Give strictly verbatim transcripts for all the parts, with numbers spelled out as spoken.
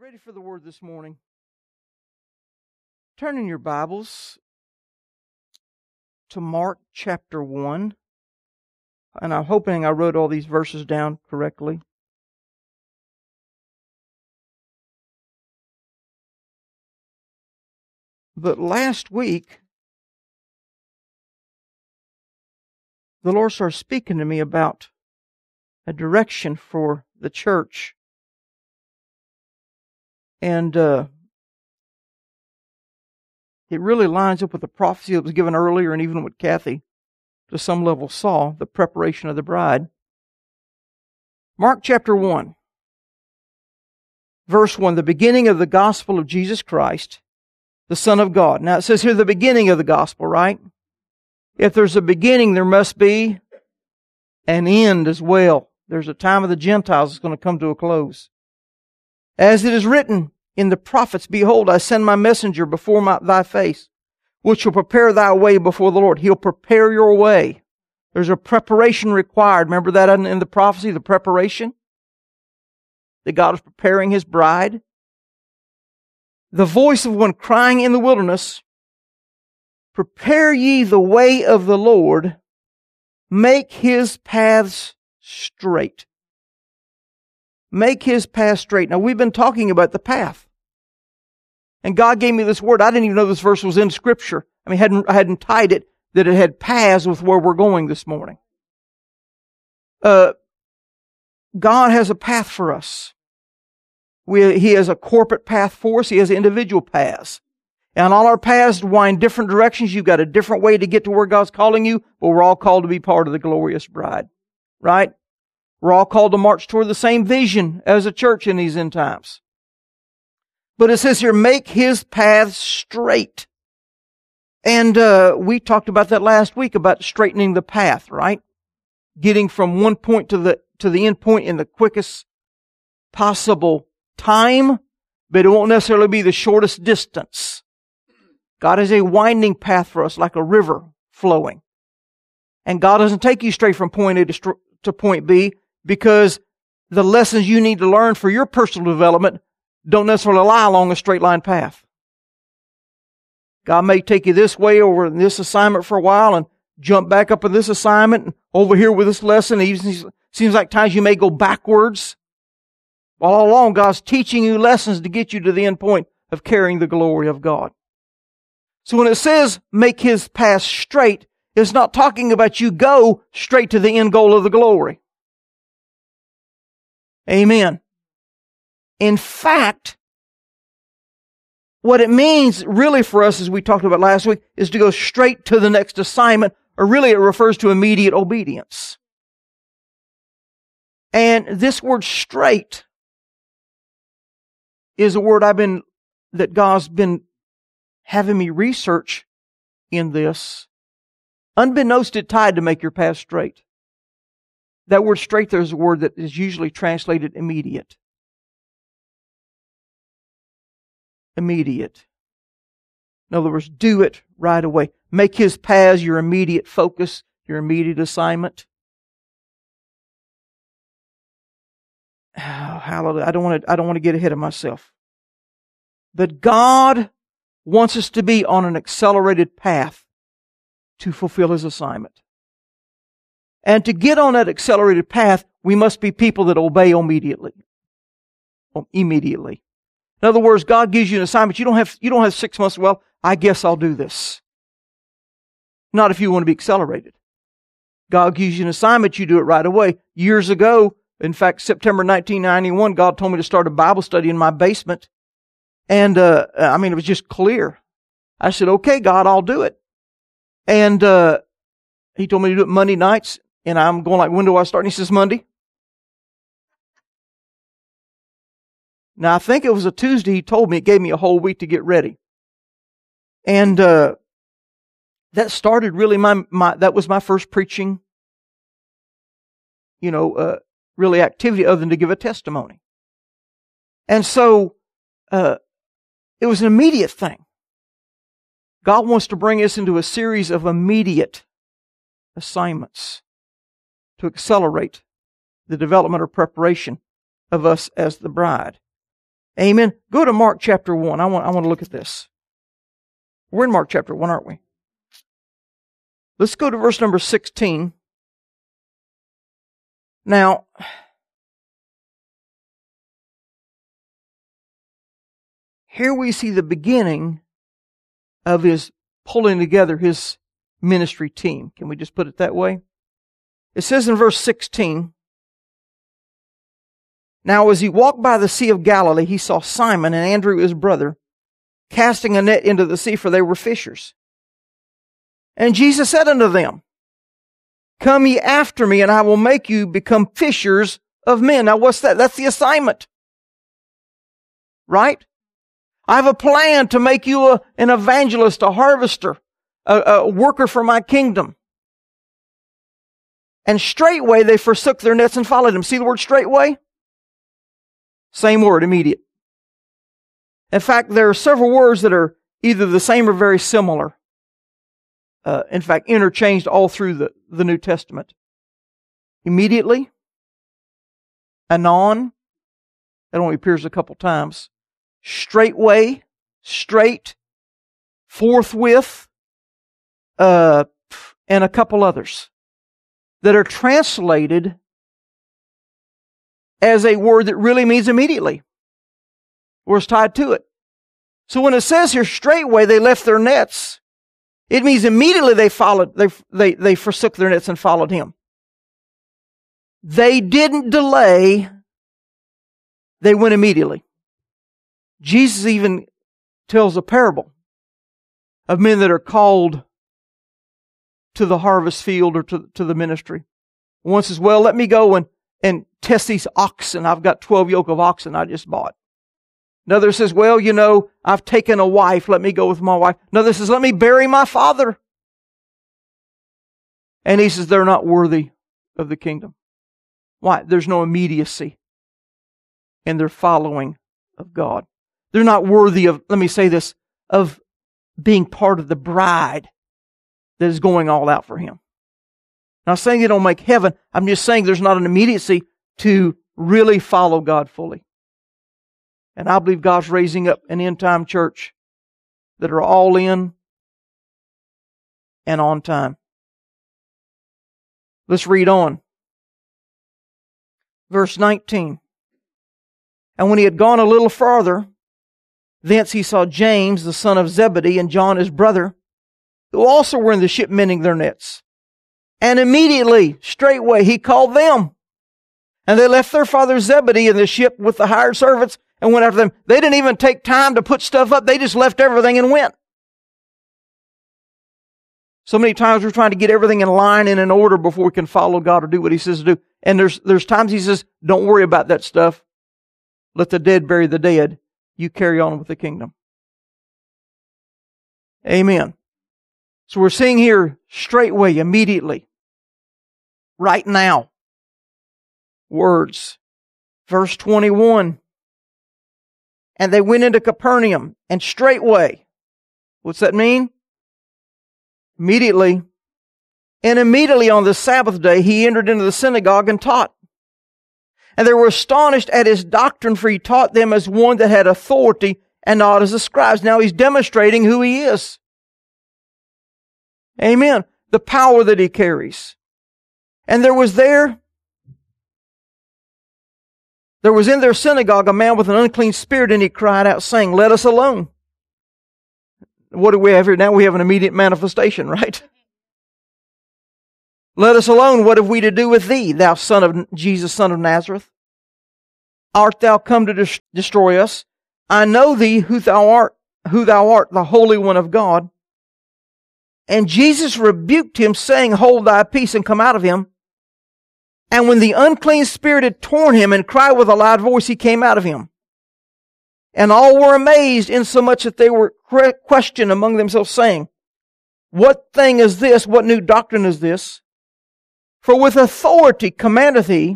ready for the Word this morning? Turn in your Bibles to Mark chapter one. And I'm hoping I wrote all these verses down correctly. But last week, the Lord started speaking to me about a direction for the church. And uh, it really lines up with the prophecy that was given earlier, and even what Kathy, to some level, saw, the preparation of the bride. Mark chapter one, verse one, the beginning of the gospel of Jesus Christ, the Son of God. Now it says here the beginning of the gospel, right? If there's a beginning, there must be an end as well. There's a time of the Gentiles that's going to come to a close. As it is written in the prophets, behold, I send my messenger before my, thy face, which will prepare thy way before the Lord. He'll prepare your way. There's a preparation required. Remember that in, in the prophecy, the preparation? That God is preparing His bride. The voice of one crying in the wilderness, prepare ye the way of the Lord, make His paths straight. Make His path straight. Now, we've been talking about the path. And God gave me this word. I didn't even know this verse was in Scripture. I mean, I hadn't, I hadn't tied it, that it had paths with where we're going this morning. Uh, God has a path for us. We, He has a corporate path for us. He has individual paths. And all our paths wind different directions. You've got a different way to get to where God's calling you, but we're all called to be part of the glorious bride. Right? We're all called to march toward the same vision as a church in these end times. But it says here, make His paths straight. And uh, we talked about that last week, about straightening the path, right? Getting from one point to the to the end point in the quickest possible time, but it won't necessarily be the shortest distance. God has a winding path for us, like a river flowing. And God doesn't take you straight from point A to, to point B, because the lessons you need to learn for your personal development don't necessarily lie along a straight line path. God may take you this way over in this assignment for a while and jump back up in this assignment and over here with this lesson. It even seems like times you may go backwards. All along, God's teaching you lessons to get you to the end point of carrying the glory of God. So when it says make His path straight, it's not talking about you go straight to the end goal of the glory. Amen. In fact, what it means really for us, as we talked about last week, is to go straight to the next assignment, or really it refers to immediate obedience. And this word straight is a word I've been, that God's been having me research in this. Unbeknownst it tied to make your path straight. That word straight there is a word that is usually translated immediate. Immediate. In other words, do it right away. Make His paths your immediate focus, your immediate assignment. Oh, hallelujah. I don't want to, I don't want to get ahead of myself. But God wants us to be on an accelerated path to fulfill His assignment. And to get on that accelerated path, we must be people that obey immediately. Immediately. In other words, God gives you an assignment. You don't have, you don't have six months, well, I guess I'll do this. Not if you want to be accelerated. God gives you an assignment, you do it right away. Years ago, in fact, September nineteen ninety-one, God told me to start a Bible study in my basement. And, uh, I mean, it was just clear. I said, okay, God, I'll do it. And, uh, He told me to do it Monday nights. And I'm going like, when do I start? And He says, Monday. Now, I think it was a Tuesday He told me. It gave me a whole week to get ready. And uh, that started really my, my, that was my first preaching, you know, uh, really activity other than to give a testimony. And so, uh, it was an immediate thing. God wants to bring us into a series of immediate assignments to accelerate the development or preparation of us as the bride. Amen. Go to Mark chapter one. I want, I want to look at this. We're in Mark chapter one, aren't we? Let's go to verse number sixteen. Now, here we see the beginning of his pulling together his ministry team. Can we just put it that way? It says in verse sixteen, "Now as he walked by the Sea of Galilee, he saw Simon and Andrew his brother casting a net into the sea, for they were fishers. And Jesus said unto them, Come ye after me, and I will make you become fishers of men." Now what's that? That's the assignment. Right? I have a plan to make you a, an evangelist, a harvester, a, a worker for my kingdom. And straightway they forsook their nets and followed him. See the word straightway? Same word, immediate. In fact, there are several words that are either the same or very similar. Uh, in fact, interchanged all through the, the New Testament. Immediately. Anon. That only appears a couple times. Straightway. Straight. Forthwith. Uh, and a couple others. That are translated as a word that really means immediately. Or is tied to it. So when it says here, straightway they left their nets, it means immediately they followed, they, they, they forsook their nets and followed him. They didn't delay, they went immediately. Jesus even tells a parable of men that are called to the harvest field or to, to the ministry. One says, well, let me go and, and test these oxen. I've got twelve yoke of oxen I just bought. Another says, well, you know, I've taken a wife. Let me go with my wife. Another says, let me bury my father. And he says, they're not worthy of the kingdom. Why? There's no immediacy in their following of God. They're not worthy of, let me say this, of being part of the bride that is going all out for him. I'm not saying they don't make heaven. I'm just saying there's not an immediacy to really follow God fully. And I believe God's raising up an end-time church that are all in and on time. Let's read on. Verse nineteen. "And when he had gone a little farther, thence he saw James, the son of Zebedee, and John his brother, who also were in the ship mending their nets. And immediately, straightway, he called them. And they left their father Zebedee in the ship with the hired servants and went after them." They didn't even take time to put stuff up. They just left everything and went. So many times we're trying to get everything in line and in order before we can follow God or do what He says to do. And there's, there's times He says, don't worry about that stuff. Let the dead bury the dead. You carry on with the kingdom. Amen. So we're seeing here straightway, immediately, right now. Words. Verse twenty-one. "And they went into Capernaum, and straightway." What's that mean? Immediately. "And immediately on the Sabbath day he entered into the synagogue and taught. And they were astonished at his doctrine, for he taught them as one that had authority and not as the scribes." Now he's demonstrating who he is. Amen. The power that he carries. "And there was there, there was in their synagogue a man with an unclean spirit, and he cried out, saying, Let us alone." What do we have here? Now we have an immediate manifestation, right? "Let us alone. What have we to do with thee, thou son of Jesus, son of Nazareth? Art thou come to des- destroy us? I know thee who thou art, who thou art, the Holy One of God." And Jesus rebuked him, saying, "Hold thy peace, and come out of him." And when the unclean spirit had torn him and cried with a loud voice, he came out of him. And all were amazed, insomuch that they were questioned among themselves, saying, "What thing is this? What new doctrine is this? For with authority commandeth he,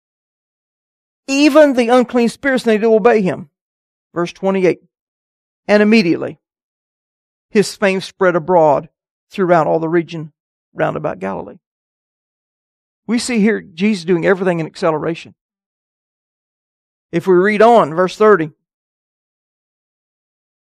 even the unclean spirits, and they do obey him." Verse twenty-eight. "And immediately his fame spread abroad throughout all the region round about Galilee." We see here Jesus doing everything in acceleration. If we read on, verse thirty.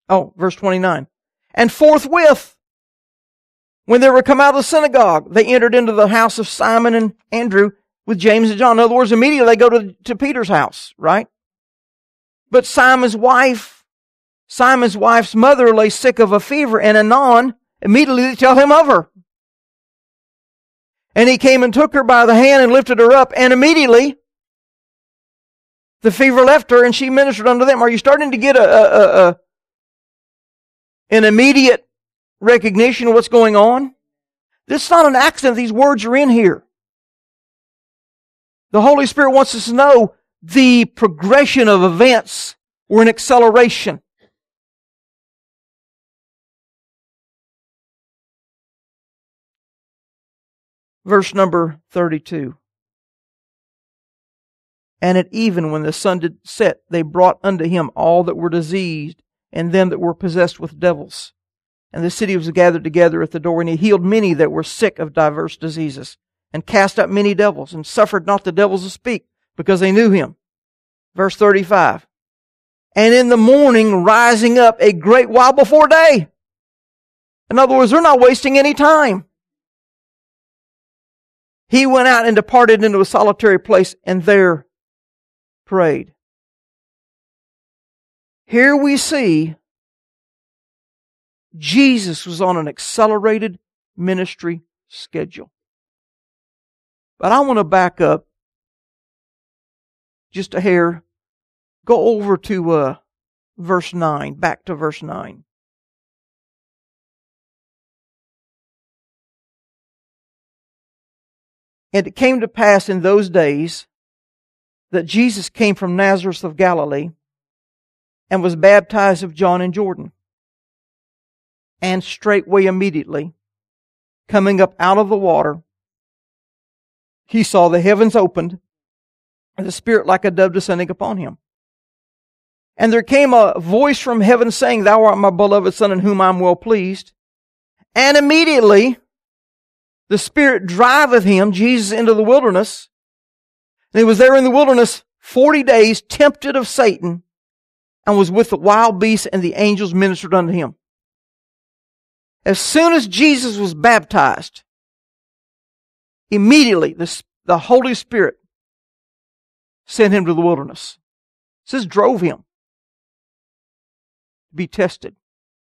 Oh, verse twenty-nine. And forthwith, when they were come out of the synagogue, they entered into the house of Simon and Andrew with James and John. In other words, immediately they go to, to Peter's house, right? But Simon's wife, Simon's wife's mother lay sick of a fever, and anon, immediately they tell him of her. And he came and took her by the hand and lifted her up, and immediately the fever left her, and she ministered unto them. Are you starting to get a, a, a an immediate recognition of what's going on? This is not an accident. These words are in here. The Holy Spirit wants us to know the progression of events or an acceleration. Verse number thirty-two. And at even when the sun did set, they brought unto him all that were diseased, and them that were possessed with devils. And the city was gathered together at the door, and he healed many that were sick of diverse diseases, and cast out many devils, and suffered not the devils to speak, because they knew him. Verse thirty-five. And in the morning, rising up a great while before day. In other words, they're not wasting any time. He went out and departed into a solitary place, and there prayed. Here we see Jesus was on an accelerated ministry schedule. But I want to back up just a hair. Go over to uh, verse nine, back to verse nine. And it came to pass in those days that Jesus came from Nazareth of Galilee and was baptized of John in Jordan. And straightway immediately, coming up out of the water, he saw the heavens opened, and the Spirit like a dove descending upon him. And there came a voice from heaven saying, Thou art my beloved Son, in whom I am well pleased. And immediately the Spirit driveth him, Jesus, into the wilderness. And he was there in the wilderness forty days, tempted of Satan, and was with the wild beasts, and the angels ministered unto him. As soon as Jesus was baptized, immediately the, the Holy Spirit sent him to the wilderness. It says drove him to be tested.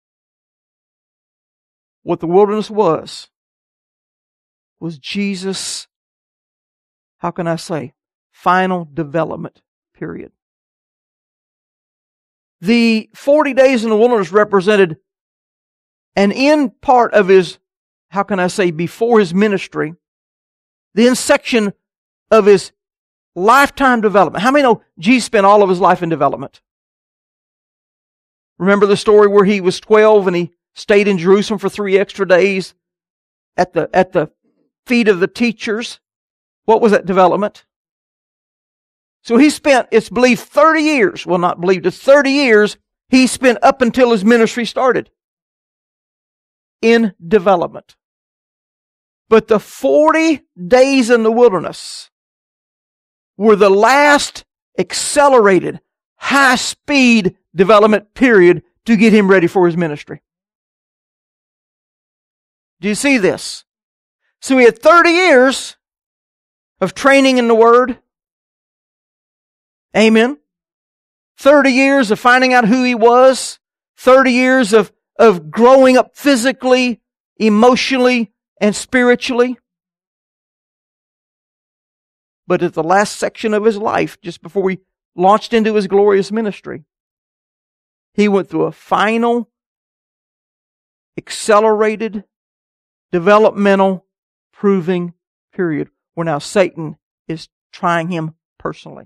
What the wilderness was, was Jesus, how can I say, final development period. The forty days in the wilderness represented an end part of his, how can I say, before his ministry, the end section of his lifetime development. How many know Jesus spent all of his life in development? Remember the story where he was twelve and he stayed in Jerusalem for three extra days at the, at the feet of the teachers? What was that development? So he spent, it's believed, thirty years. Well, not believed, it's thirty years he spent up until his ministry started in development. But the forty days in the wilderness were the last accelerated, high-speed development period to get him ready for his ministry. Do you see this? So he had thirty years of training in the Word. Amen. thirty years of finding out who he was. thirty years of, of growing up physically, emotionally, and spiritually. But at the last section of his life, just before he launched into his glorious ministry, he went through a final, accelerated, developmental, proving period where now Satan is trying him personally.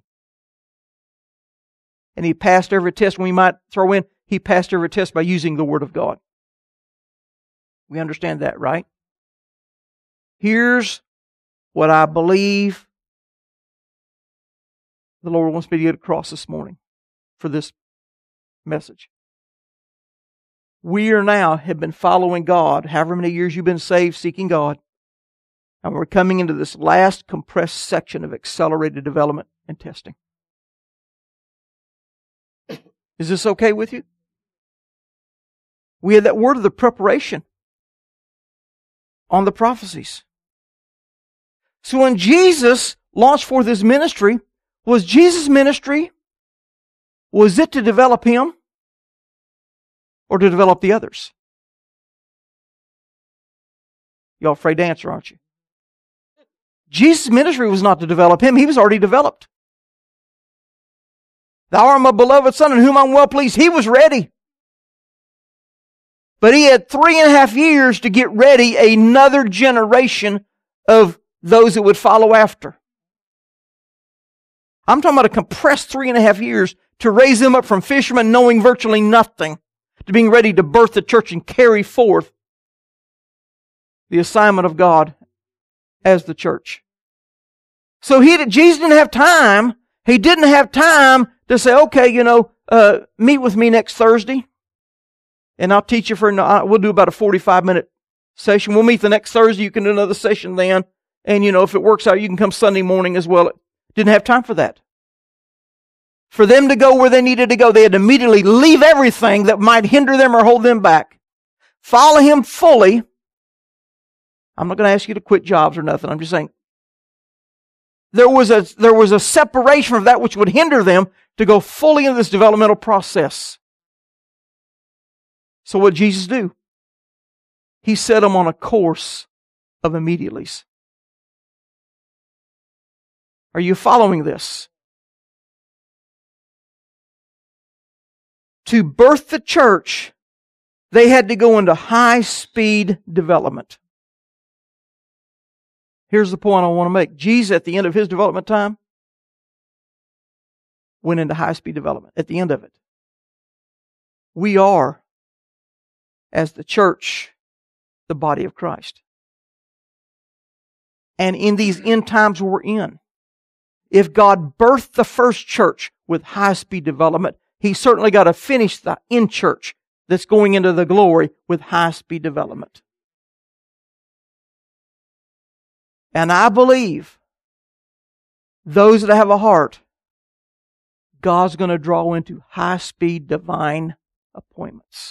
And he passed every test. We might throw in, he passed every test by using the Word of God. We understand that, right? Here's what I believe the Lord wants me to get across this morning for this message. We are now, have been following God, however many years you've been saved, seeking God, and we're coming into this last compressed section of accelerated development and testing. Is this okay with you? We had that word of the preparation on the prophecies. So when Jesus launched forth His ministry, was Jesus' ministry, was it to develop Him or to develop the others? Y'all afraid to answer, aren't you? Jesus' ministry was not to develop Him. He was already developed. Thou art my beloved Son in whom I'm well pleased. He was ready. But He had three and a half years to get ready another generation of those that would follow after. I'm talking about a compressed three and a half years to raise them up from fishermen knowing virtually nothing to being ready to birth the church and carry forth the assignment of God as the church. So he, Jesus didn't have time. He didn't have time to say, okay, you know, uh, meet with me next Thursday, and I'll teach you for, we'll do about a forty-five minute session. We'll meet the next Thursday. You can do another session then. And, you know, if it works out, you can come Sunday morning as well. Didn't have time for that. For them to go where they needed to go, they had to immediately leave everything that might hinder them or hold them back. Follow Him fully. I'm not going to ask you to quit jobs or nothing. I'm just saying there was a there was a separation from that which would hinder them to go fully into this developmental process. So what did Jesus do? He set them on a course of immediatelys. Are you following this? To birth the church, they had to go into high-speed development. Here's the point I want to make. Jesus, at the end of His development time, went into high-speed development. At the end of it. We are, as the church, the body of Christ. And in these end times we're in, if God birthed the first church with high-speed development, He certainly got to finish the end church that's going into the glory with high-speed development. And I believe those that have a heart, God's going to draw into high-speed divine appointments.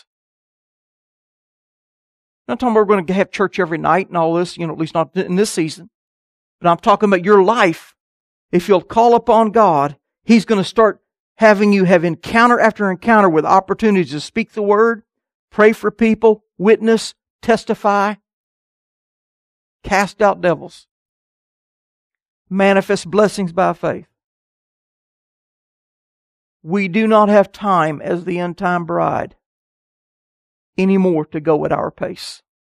I'm not talking about we're going to have church every night and all this, you know, at least not in this season. But I'm talking about your life. If you'll call upon God, He's going to start having you have encounter after encounter with opportunities to speak the Word, pray for people, witness, testify, cast out devils, manifest blessings by faith. We do not have time as the end time bride anymore to go at our pace.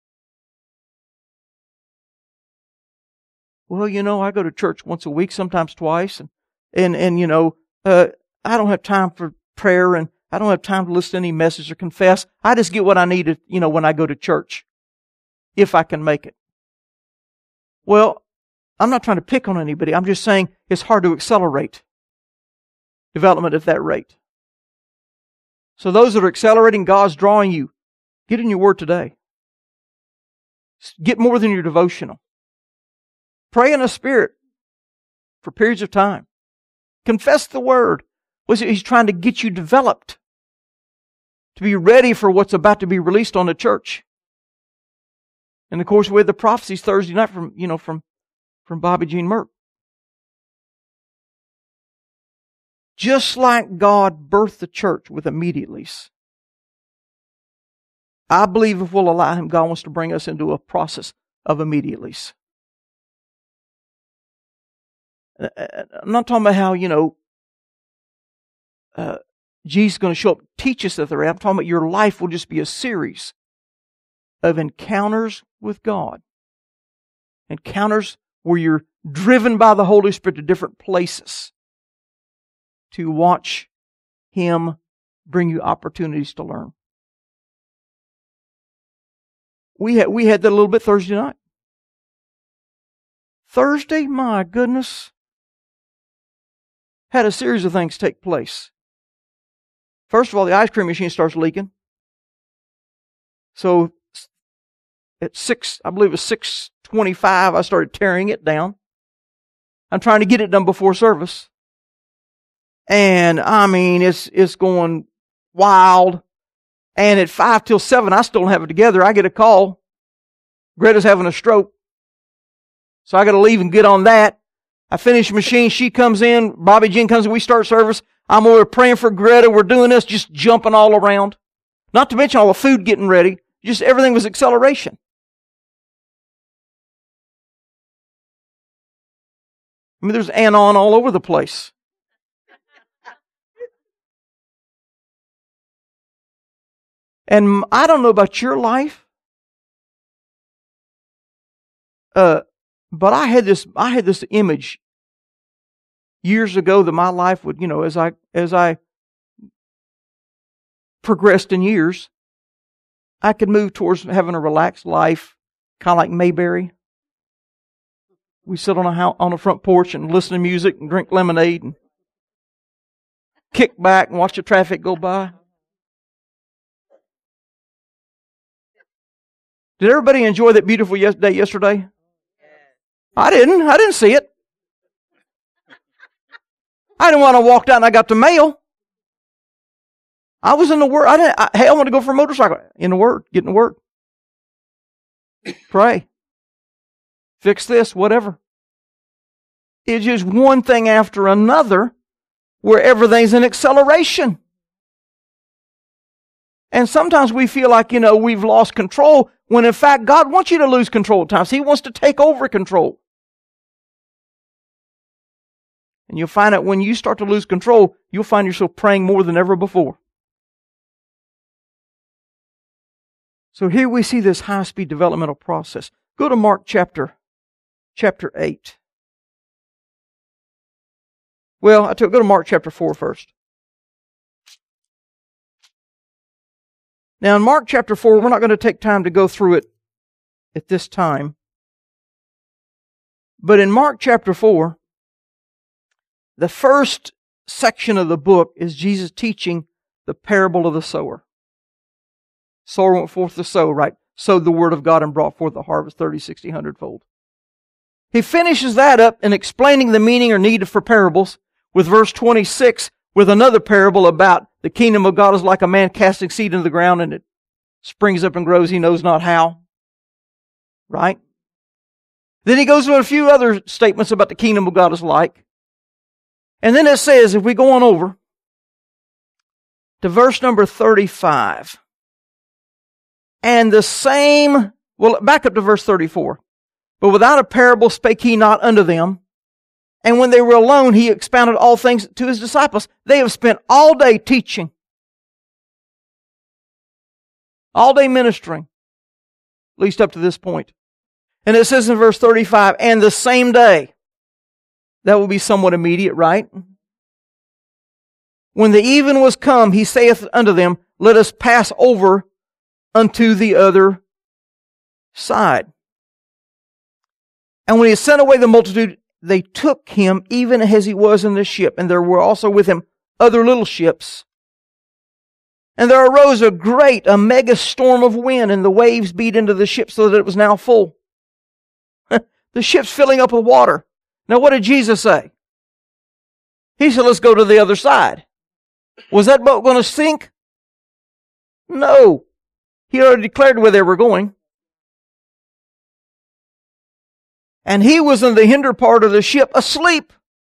Well, you know, I go to church once a week, sometimes twice, and, and, and you know, uh, I don't have time for prayer, and I don't have time to listen to any message or confess. I just get what I need, to, you know, when I go to church, if I can make it. Well, I'm not trying to pick on anybody. I'm just saying it's hard to accelerate development at that rate. So those that are accelerating, God's drawing you. Get in your Word today. Get more than your devotional. Pray in the Spirit for periods of time. Confess the Word. He's trying to get you developed to be ready for what's about to be released on the church. And of course, we had the prophecies Thursday night from, you know, from, from Bobby Jean Merck. Just like God birthed the church with immediatelys, I believe if we'll allow Him, God wants to bring us into a process of immediatelys. I'm not talking about how, you know, uh, Jesus is going to show up and teach us that they're at. I'm talking about your life will just be a series of encounters with God. Encounters where you're driven by the Holy Spirit to different places to watch Him bring you opportunities to learn. We had, we had that a little bit Thursday night. Thursday, my goodness, had a series of things take place. First of all, the ice cream machine starts leaking. So at six, I believe it was six twenty-five, I started tearing it down. I'm trying to get it done before service. And I mean, it's, it's going wild. And at five till seven, I still don't have it together. I get a call. Greta's having a stroke. So I got to leave and get on that. I finish the machine. She comes in. Bobby Jean comes in. We start service. I'm over praying for Greta. We're doing this, just jumping all around. Not to mention all the food getting ready. Just everything was acceleration. I mean, there's anon all over the place. And I don't know about your life, uh, but I had this I had this image years ago that my life would, you know, as I as I progressed in years, I could move towards having a relaxed life, kind of like Mayberry. We sit on a house, on a front porch and listen to music and drink lemonade and kick back and watch the traffic go by. Did everybody enjoy that beautiful day yesterday? I didn't. I didn't see it. I didn't want to walk out and I got the mail. I was in the Word. I didn't. I, hey, I want to go for a motorcycle. In the Word. Get in the Word. Pray. Fix this, whatever. It's just one thing after another where everything's in acceleration. And sometimes we feel like, you know, we've lost control, when in fact God wants you to lose control at times. He wants to take over control. And you'll find out when you start to lose control, you'll find yourself praying more than ever before. So here we see this high-speed developmental process. Go to Mark chapter, chapter eight. Well, I took, go to Mark chapter four first. Now in Mark chapter four, we're not going to take time to go through it at this time. But in Mark chapter four, the first section of the book is Jesus teaching the parable of the sower. Sower went forth to sow, right? Sowed the word of God and brought forth a harvest thirty, sixty, one hundred fold. He finishes that up in explaining the meaning or need for parables with verse twenty-six, with another parable about the kingdom of God is like a man casting seed into the ground and it springs up and grows, he knows not how. Right? Then he goes into a few other statements about the kingdom of God is like. And then it says, if we go on over to verse number thirty-five, and the same, well, back up to verse thirty-four. But without a parable spake he not unto them. And when they were alone, he expounded all things to his disciples. They have spent all day teaching. All day ministering. At least up to this point. And it says in verse thirty-five, and the same day. That will be somewhat immediate, right? When the even was come, he saith unto them, let us pass over unto the other side. And when he had sent away the multitude, they took him even as he was in the ship, and there were also with him other little ships. And there arose a great, a mega storm of wind, and the waves beat into the ship so that it was now full. The ship's filling up with water. Now what did Jesus say? He said, let's go to the other side. Was that boat going to sink? No. He already declared where they were going. And he was in the hinder part of the ship asleep.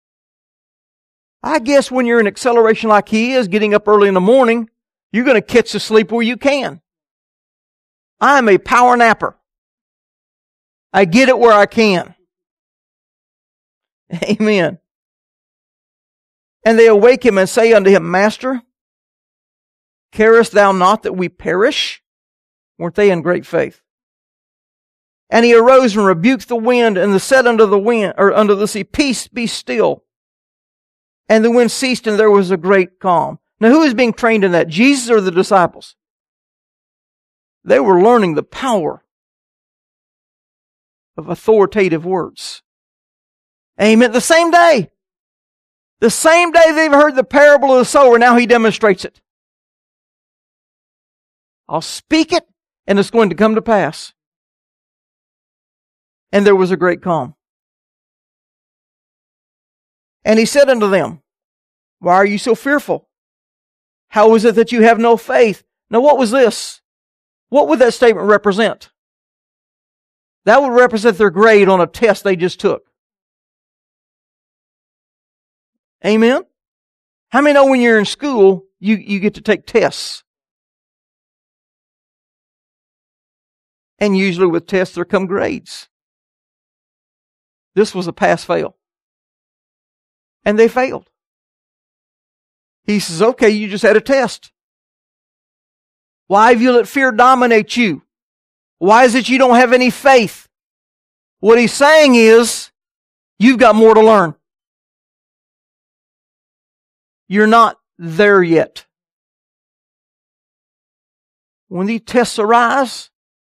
I guess when you're in acceleration like he is, getting up early in the morning, you're going to catch the sleep where you can. I'm a power napper. I get it where I can. Amen. And they awake him and say unto him, Master, carest thou not that we perish? Weren't they in great faith? And he arose and rebuked the wind, and said unto the wind, or unto the sea, Peace, be still. And the wind ceased, and there was a great calm. Now who is being trained in that? Jesus or the disciples? They were learning the power of authoritative words. Amen. The same day. The same day they've heard the parable of the sower, now he demonstrates it. I'll speak it, and it's going to come to pass. And there was a great calm. And he said unto them, Why are you so fearful? How is it that you have no faith? Now what was this? What would that statement represent? That would represent their grade on a test they just took. Amen? How many know when you're in school, you, you get to take tests? And usually with tests there come grades. This was a pass-fail. And they failed. He says, okay, you just had a test. Why have you let fear dominate you? Why is it you don't have any faith? What he's saying is, you've got more to learn. You're not there yet. When these tests arise,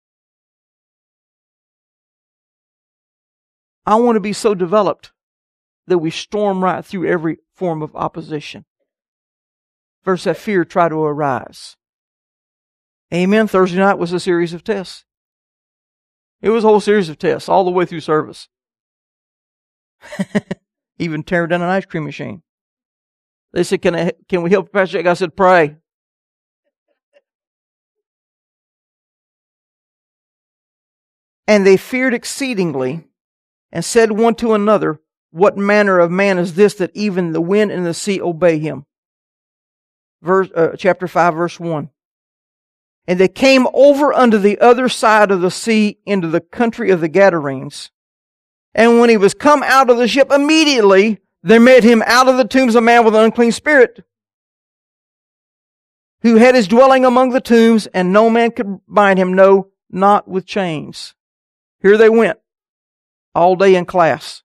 I want to be so developed that we storm right through every form of opposition. Versus that fear try to arise. Amen. Thursday night was a series of tests. It was a whole series of tests all the way through service. Even tearing down an ice cream machine. They said, can I, can we help Pastor Jack? I said, pray. And they feared exceedingly and said one to another, what manner of man is this that even the wind and the sea obey him? Verse, uh, chapter five, verse one. And they came over unto the other side of the sea into the country of the Gadarenes. And when he was come out of the ship, immediately there met him out of the tombs a man with an unclean spirit, who had his dwelling among the tombs, and no man could bind him, no, not with chains. Here they went, all day in class.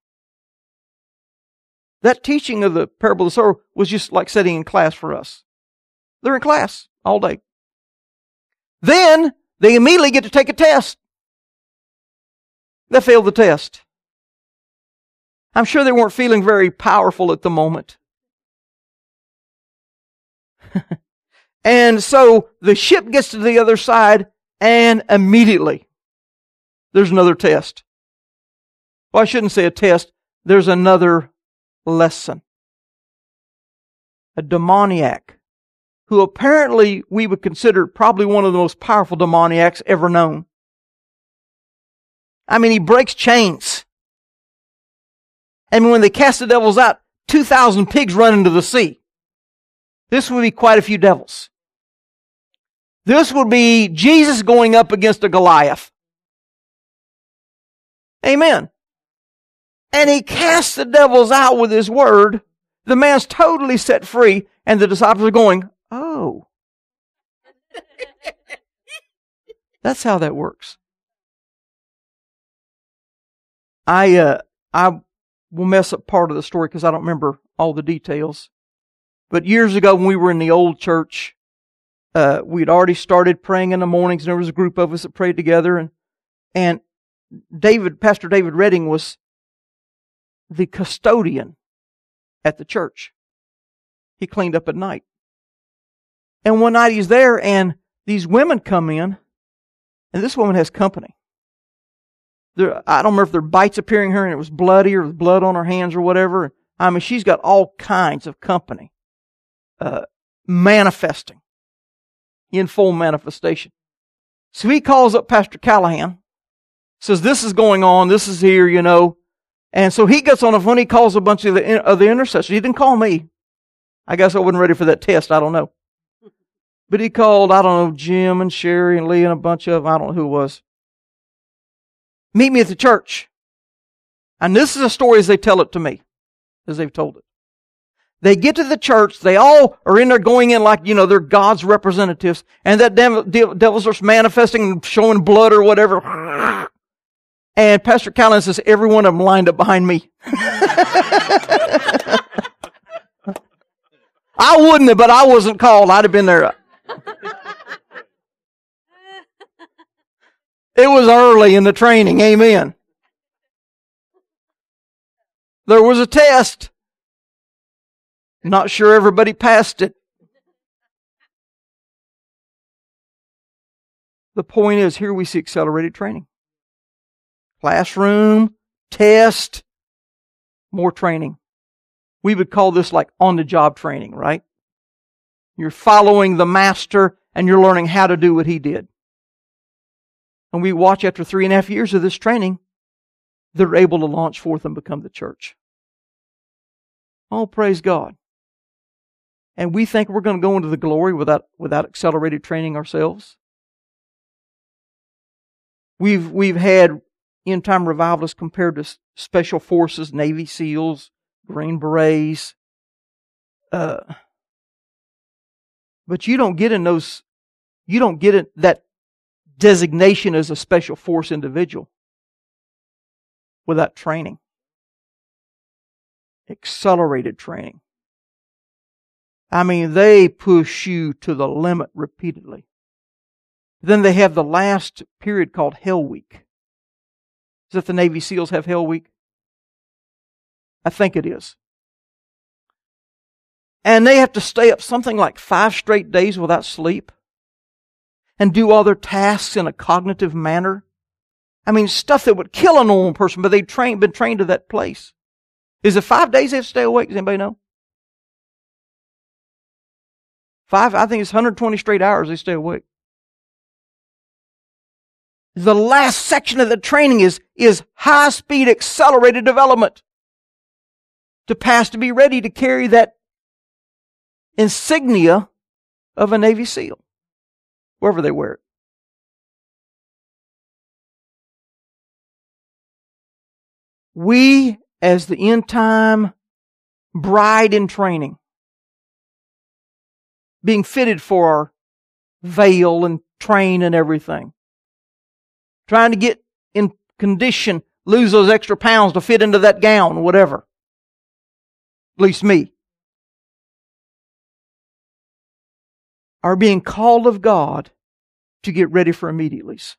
That teaching of the parable of the sower was just like sitting in class for us. They're in class all day. Then they immediately get to take a test. They failed the test. I'm sure they weren't feeling very powerful at the moment. And so the ship gets to the other side, and immediately there's another test. Well, I shouldn't say a test. There's another lesson. A demoniac, who apparently we would consider probably one of the most powerful demoniacs ever known. I mean, he breaks chains. And when they cast the devils out, two thousand pigs run into the sea. This would be quite a few devils. This would be Jesus going up against a Goliath. Amen. And he casts the devils out with his word. The man's totally set free, and the disciples are going, oh. That's how that works. I uh, I will mess up part of the story because I don't remember all the details. But years ago when we were in the old church, uh, we'd already started praying in the mornings, and there was a group of us that prayed together. And, and David, Pastor David Redding was the custodian at the church. He cleaned up at night. And one night he's there, and these women come in, and this woman has company. There, I don't remember if there were bites appearing her and it was bloody or with blood on her hands or whatever. I mean, she's got all kinds of company uh, manifesting in full manifestation. So he calls up Pastor Callahan, says, this is going on, this is here, you know. And so he gets on the phone, he calls a bunch of the, of the intercessors. He didn't call me. I guess I wasn't ready for that test, I don't know. But he called, I don't know, Jim and Sherry and Lee and a bunch of them, I don't know who it was. Meet me at the church. And this is a story as they tell it to me, as they've told it. They get to the church, they all are in there going in like, you know, they're God's representatives, and that devil, devil starts manifesting and showing blood or whatever. And Pastor Callan says, every one of them lined up behind me. I wouldn't have, but I wasn't called. I'd have been there. It was early in the training, amen. There was a test. Not sure everybody passed it. The point is, here we see accelerated training. Classroom, test, more training. We would call this like on-the-job training, right? You're following the master and you're learning how to do what he did. And we watch after three and a half years of this training, they're able to launch forth and become the church. Oh, praise God. And we think we're going to go into the glory without, without accelerated training ourselves. We've, we've had end-time revivalists compared to special forces, Navy SEALs, Green Berets. Uh, but you don't get in those, you don't get in that designation as a special force individual without training. Accelerated training. I mean, they push you to the limit repeatedly. Then they have the last period called Hell Week. Is that the Navy SEALs have Hell Week? I think it is. And they have to stay up something like five straight days without sleep and do all their tasks in a cognitive manner. I mean, stuff that would kill a normal person, but they've trained, been trained to that place. Is it five days they have to stay awake? Does anybody know? Five, I think it's one hundred twenty straight hours they stay awake. The last section of the training is, is high-speed accelerated development. To pass, to be ready to carry that insignia of a Navy SEAL, wherever they wear it. We, as the end-time bride in training, being fitted for our veil and train and everything, trying to get in condition, lose those extra pounds to fit into that gown, whatever. At least me. Are being called of God to get ready for immediatelys.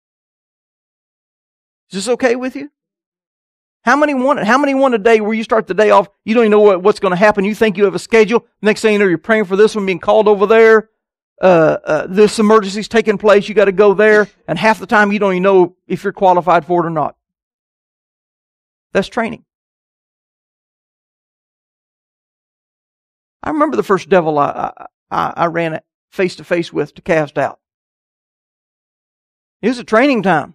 Is this okay with you? How many want, how many want a day where you start the day off, you don't even know what, what's going to happen, you think you have a schedule, next thing you know, you're praying for this one, being called over there, uh, uh, this emergency's taking place, you got to go there, and half the time you don't even know if you're qualified for it or not. That's training. I remember the first devil I, I, I ran face to face with to cast out. It was a training time.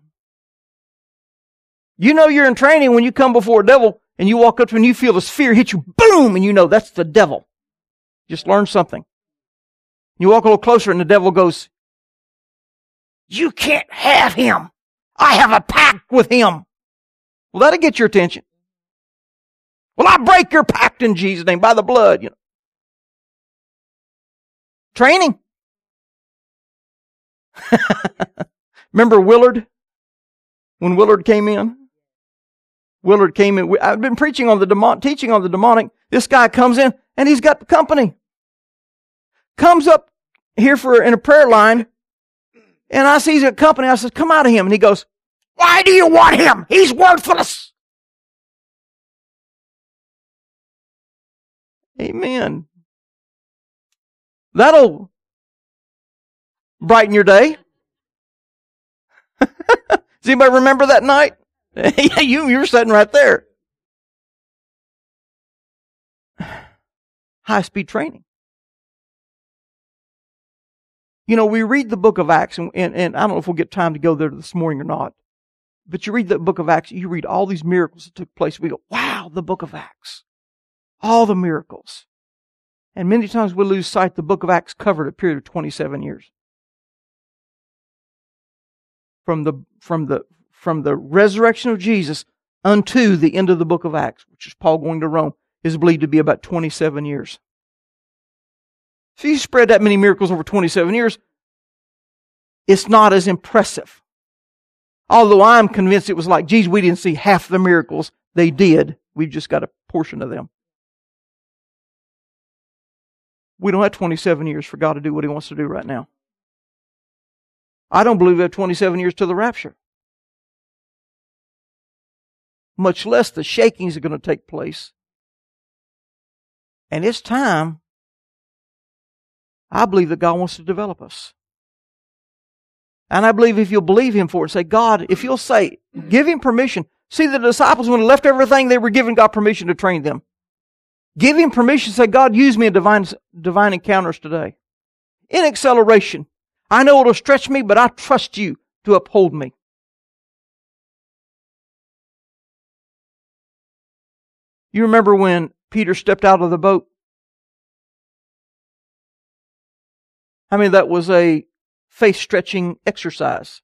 You know you're in training when you come before a devil and you walk up to him and you feel this fear hit you, boom, and you know that's the devil. Just learn something. You walk a little closer and the devil goes, you can't have him. I have a pact with him. Well, that'll get your attention. Well, I break your pact in Jesus' name by the blood. You know. Training. Remember Willard? When Willard came in? Willard came in. I've been preaching on the demon, teaching on the demonic. This guy comes in and he's got the company. Comes up here for in a prayer line, and I see he's got company. I said, "Come out of him." And he goes, "Why do you want him? He's worthless." Amen. That'll brighten your day. Does anybody remember that night? Yeah, you, you're sitting right there. High-speed training. You know, we read the book of Acts, and, and, and I don't know if we'll get time to go there this morning or not, but you read the book of Acts, you read all these miracles that took place. We go, wow, the book of Acts. All the miracles. And many times we lose sight the book of Acts covered a period of twenty-seven years. From the, from the, from the resurrection of Jesus unto the end of the book of Acts, which is Paul going to Rome, is believed to be about twenty-seven years. If you spread that many miracles over twenty-seven years, it's not as impressive. Although I'm convinced it was like, geez, we didn't see half the miracles. They did. We've just got a portion of them. We don't have twenty-seven years for God to do what He wants to do right now. I don't believe we have twenty-seven years to the rapture. Much less the shakings are going to take place. And it's time, I believe that God wants to develop us. And I believe if you'll believe Him for it, say, God, if you'll say, give Him permission. See, the disciples, when they left everything, they were giving God permission to train them. Give Him permission, say, God, use me in divine, divine encounters today. in acceleration. I know it'll stretch me, but I trust you to uphold me. You remember when Peter stepped out of the boat? I mean, that was a faith-stretching exercise.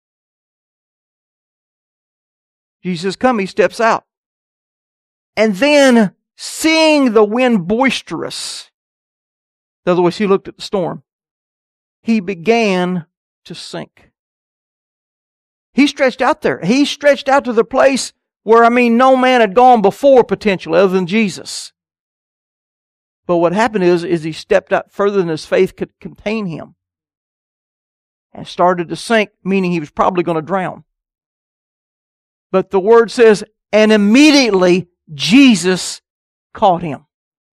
Jesus come, he steps out. And then, seeing the wind boisterous, in other words, he looked at the storm, he began to sink. He stretched out there. He stretched out to the place where, I mean, no man had gone before potentially other than Jesus. But what happened is, is he stepped out further than his faith could contain him. And started to sink, meaning he was probably going to drown. But the Word says, and immediately Jesus caught him.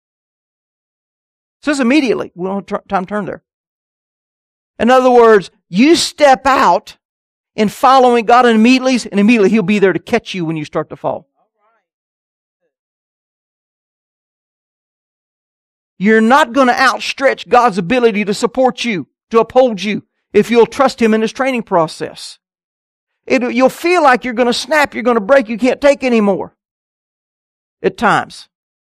It says immediately. We don't have time to turn there. In other words, you step out in following God and immediately, and immediately He'll be there to catch you when you start to fall. You're not going to outstretch God's ability to support you, to uphold you, if you'll trust Him in His training process. It, you'll feel like you're going to snap, you're going to break, you can't take anymore. At times.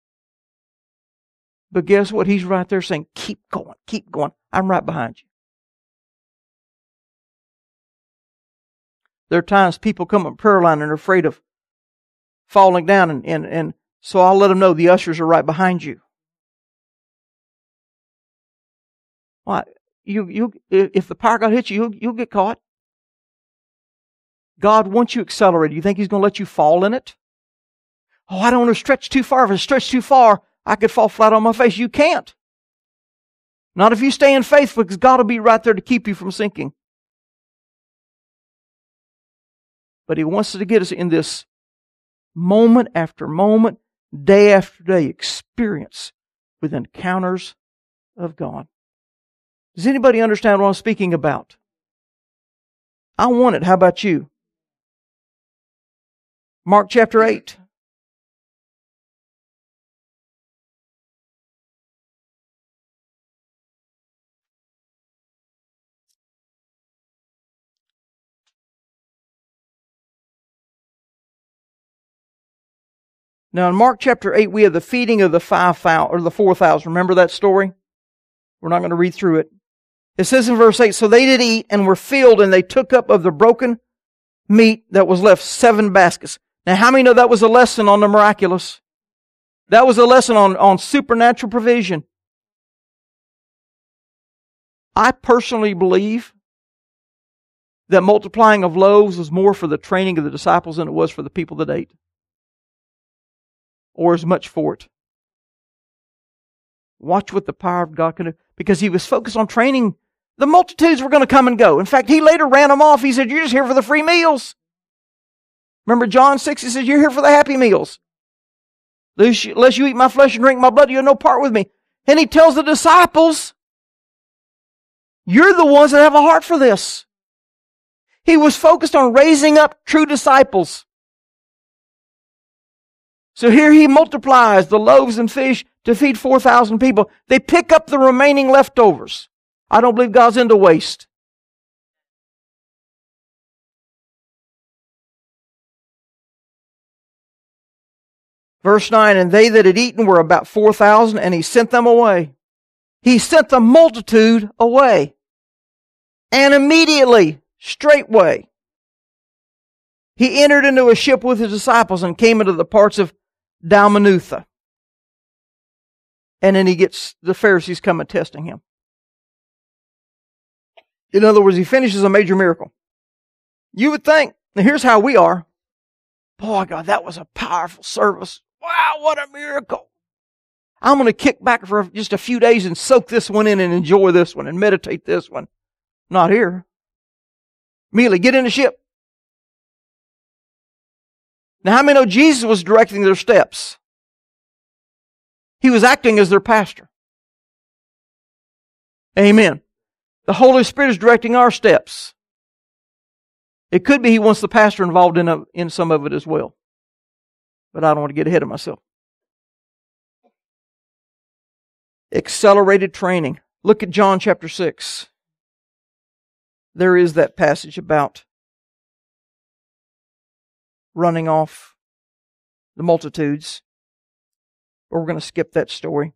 But guess what? He's right there saying, keep going, keep going. I'm right behind you. There are times people come up prayer line and are afraid of falling down, and, and, and so I'll let them know the ushers are right behind you. Why? You, you, if the power God hits you, you'll, you'll get caught. God wants you accelerated. You think He's going to let you fall in it? Oh, I don't want to stretch too far. If I stretch too far, I could fall flat on my face. You can't. Not if you stay in faith, because God will be right there to keep you from sinking. But He wants to get us in this moment after moment, day after day experience with encounters of God. Does anybody understand what I'm speaking about? I want it. How about you? Mark chapter eight. Now in Mark chapter eight, we have the feeding of the five thousand, or the four thousand. Remember that story? We're not going to read through it. It says in verse eight, so they did eat and were filled, and they took up of the broken meat that was left seven baskets. Now how many know that was a lesson on the miraculous? That was a lesson on, on supernatural provision. I personally believe that multiplying of loaves was more for the training of the disciples than it was for the people that ate. Or as much for it. Watch what the power of God can do. Because He was focused on training. The multitudes were going to come and go. In fact, He later ran them off. He said, you're just here for the free meals. Remember John six, He says, you're here for the happy meals. Unless you eat my flesh and drink my blood, you have no part with me. And He tells the disciples, you're the ones that have a heart for this. He was focused on raising up true disciples. So here He multiplies the loaves and fish to feed four thousand people. They pick up the remaining leftovers. I don't believe God's into waste. Verse nine, and they that had eaten were about four thousand, and He sent them away. He sent the multitude away. And immediately, straightway, He entered into a ship with His disciples and came into the parts of Dalmanutha. And then He gets the Pharisees coming testing Him. In other words, He finishes a major miracle. You would think, now here's how we are. Boy, God, that was a powerful service. Wow, what a miracle. I'm going to kick back for just a few days and soak this one in and enjoy this one and meditate this one. Not here. Immediately, get in the ship. Now, how many know Jesus was directing their steps? He was acting as their pastor. Amen. The Holy Spirit is directing our steps. It could be He wants the pastor involved in, a, in some of it as well. But I don't want to get ahead of myself. Accelerated training. Look at John chapter six. There is that passage about running off the multitudes. But we're going to skip that story.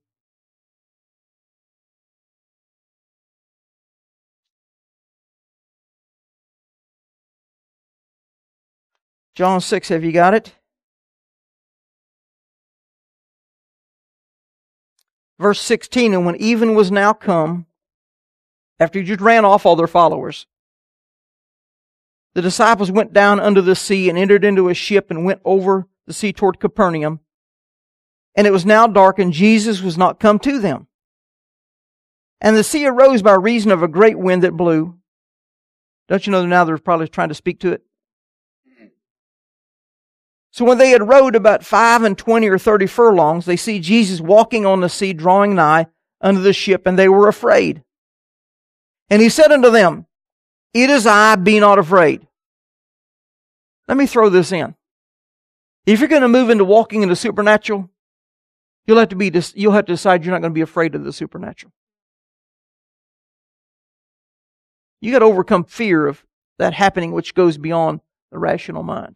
John six, have you got it? Verse sixteen, and when even was now come, after he just ran off all their followers, the disciples went down under the sea and entered into a ship and went over the sea toward Capernaum. And it was now dark, and Jesus was not come to them. And the sea arose by reason of a great wind that blew. Don't you know now they're probably trying to speak to it? So when they had rowed about five and twenty or thirty furlongs, they see Jesus walking on the sea, drawing nigh unto the ship, and they were afraid. And he said unto them, It is I, be not afraid. Let me throw this in. If you're going to move into walking in the supernatural, you'll have to be, you'll have to decide you're not going to be afraid of the supernatural. You got to overcome fear of that happening, which goes beyond the rational mind.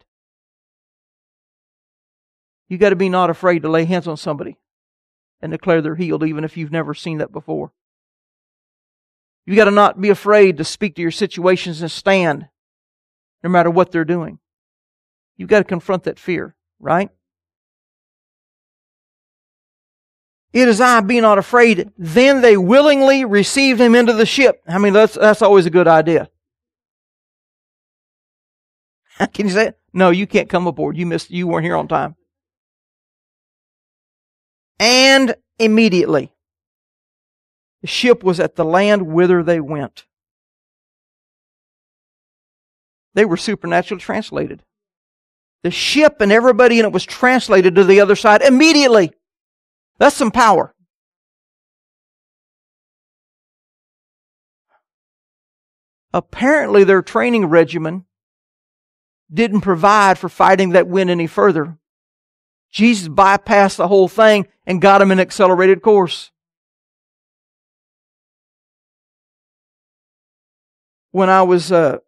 You got to be not afraid to lay hands on somebody and declare they're healed, even if you've never seen that before. You got to not be afraid to speak to your situations and stand, no matter what they're doing. You've got to confront that fear, right? It is I, be not afraid. Then they willingly received him into the ship. I mean, that's that's always a good idea. Can you say it? No, you can't come aboard. You missed. You weren't here on time. And immediately, the ship was at the land whither they went. They were supernaturally translated. The ship and everybody in it was translated to the other side immediately. That's some power. Apparently their training regimen didn't provide for fighting that wind any further. Jesus bypassed the whole thing and got them in accelerated course. When I was uh,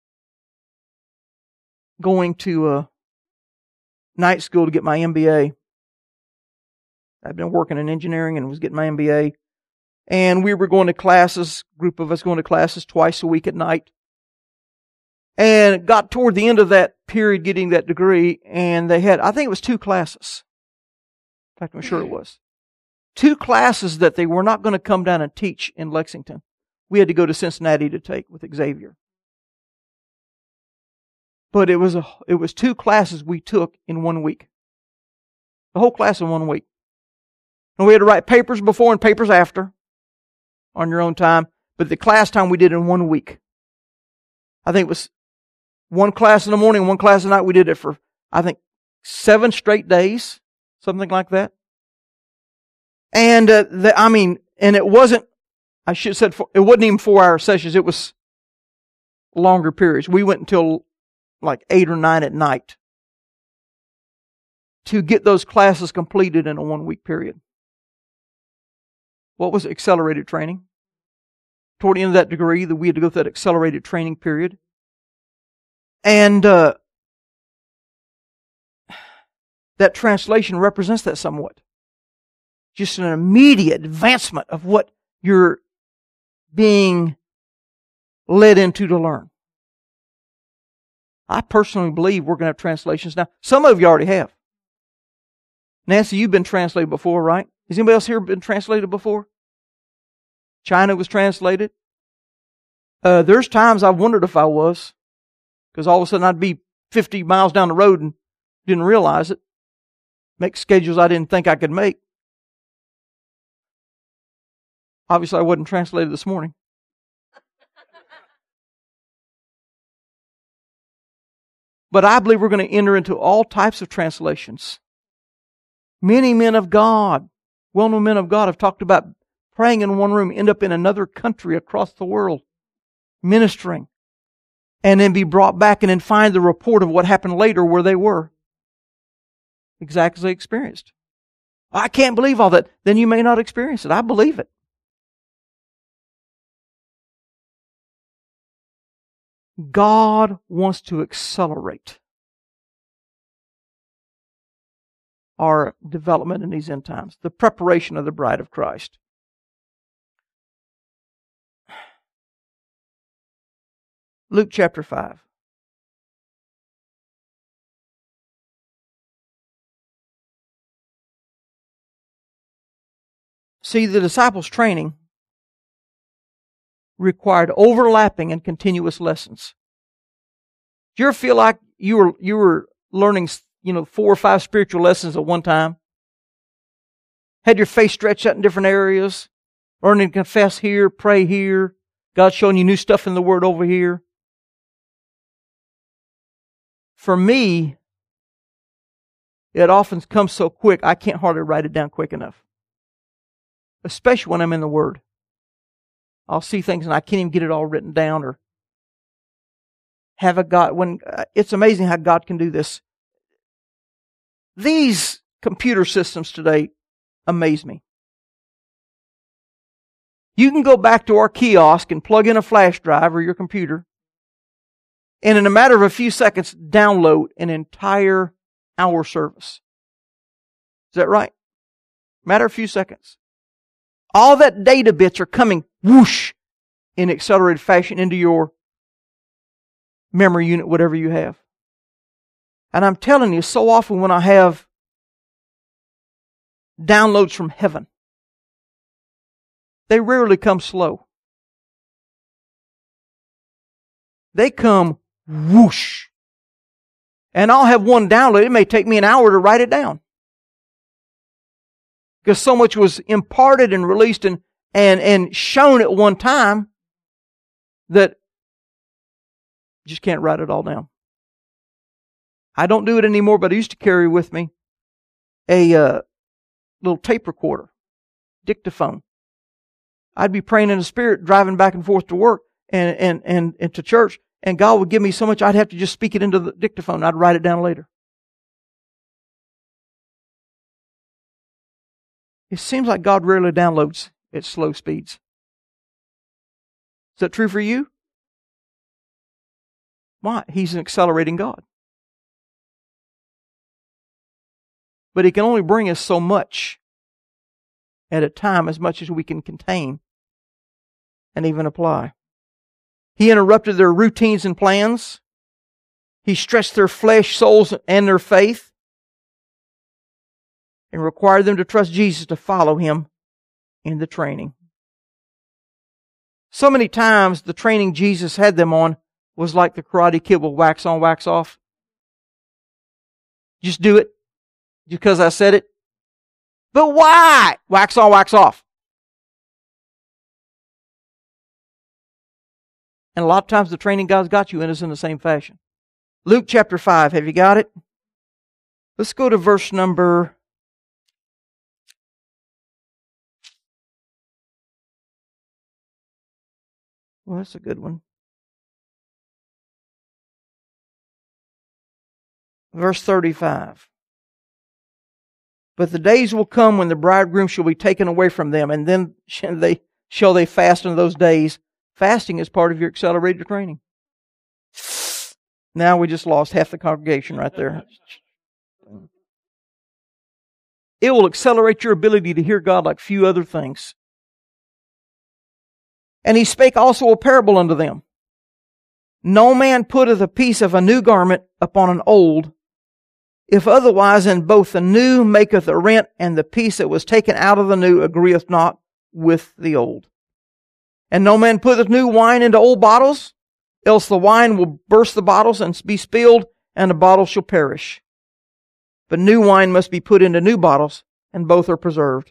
going to uh, night school to get my M B A, I'd been working in engineering and was getting my M B A. And we were going to classes, a group of us going to classes twice a week at night. And it got toward the end of that period getting that degree, and they had, I think it was two classes. In fact, I'm sure it was. Two classes that they were not going to come down and teach in Lexington. We had to go to Cincinnati to take with Xavier. But it was a, it was two classes we took in one week. The whole class in one week. And we had to write papers before and papers after on your own time. But the class time we did in one week. I think it was one class in the morning, one class at night. We did it for, I think, seven straight days. Something like that. And, uh, the, I mean, and it wasn't, I should have said, four, it wasn't even four hour sessions. It was longer periods. We went until like eight or nine at night to get those classes completed in a one week period. What was it? Accelerated training? Toward the end of that degree, that we had to go through that accelerated training period. And uh, that translation represents that somewhat. Just an immediate advancement of what you're being led into to learn. I personally believe we're going to have translations now. Some of you already have. Nancy, you've been translated before, right? Has anybody else here been translated before? China was translated. Uh, there's times I've wondered if I was, because all of a sudden I'd be fifty miles down the road and didn't realize it. Make schedules I didn't think I could make. Obviously, I wasn't translated this morning. But I believe we're going to enter into all types of translations. Many men of God, well-known men of God, have talked about praying in one room, end up in another country across the world, ministering, and then be brought back and then find the report of what happened later where they were. Exactly as they experienced. I can't believe all that. Then you may not experience it. I believe it. God wants to accelerate our development in these end times, the preparation of the bride of Christ. Luke chapter five. See, the disciples' training required overlapping and continuous lessons. Do you ever feel like you were you were learning, you know, four or five spiritual lessons at one time? Had your face stretched out in different areas, learning to confess here, pray here, God's showing you new stuff in the Word over here. For me, it often comes so quick, I can't hardly write it down quick enough. Especially when I'm in the Word. I'll see things and I can't even get it all written down or have a God. When uh, it's amazing how God can do this. These computer systems today amaze me. You can go back to our kiosk and plug in a flash drive or your computer, and in a matter of a few seconds, download an entire hour service. Is that right? Matter of a few seconds. All that data bits are coming whoosh in accelerated fashion into your memory unit, whatever you have. And I'm telling you, so often when I have downloads from heaven, they rarely come slow. They come whoosh. And I'll have one download. It may take me an hour to write it down. Because so much was imparted and released and, and, and shown at one time that you just can't write it all down. I don't do it anymore, but I used to carry with me a uh, little tape recorder, dictaphone. I'd be praying in the Spirit, driving back and forth to work and, and, and, and to church, and God would give me so much I'd have to just speak it into the dictaphone. I'd write it down later. It seems like God rarely downloads at slow speeds. Is that true for you? Why? He's an accelerating God. But He can only bring us so much at a time, as much as we can contain and even apply. He interrupted their routines and plans. He stretched their flesh, souls, and their faith, and required them to trust Jesus to follow Him in the training. So many times the training Jesus had them on was like the Karate Kid with wax on, wax off. Just do it because I said it. But why? Wax on, wax off. And a lot of times the training God's got you in is in the same fashion. Luke chapter five, have you got it? Let's go to verse number Well, that's a good one. Verse thirty-five. But the days will come when the bridegroom shall be taken away from them, and then shall they, shall they fast in those days. Fasting is part of your accelerated training. Now we just lost half the congregation right there. It will accelerate your ability to hear God like few other things. And He spake also a parable unto them. No man putteth a piece of a new garment upon an old, if otherwise in both the new maketh a rent, and the piece that was taken out of the new agreeth not with the old. And no man putteth new wine into old bottles, else the wine will burst the bottles and be spilled, and the bottles shall perish. But new wine must be put into new bottles, and both are preserved.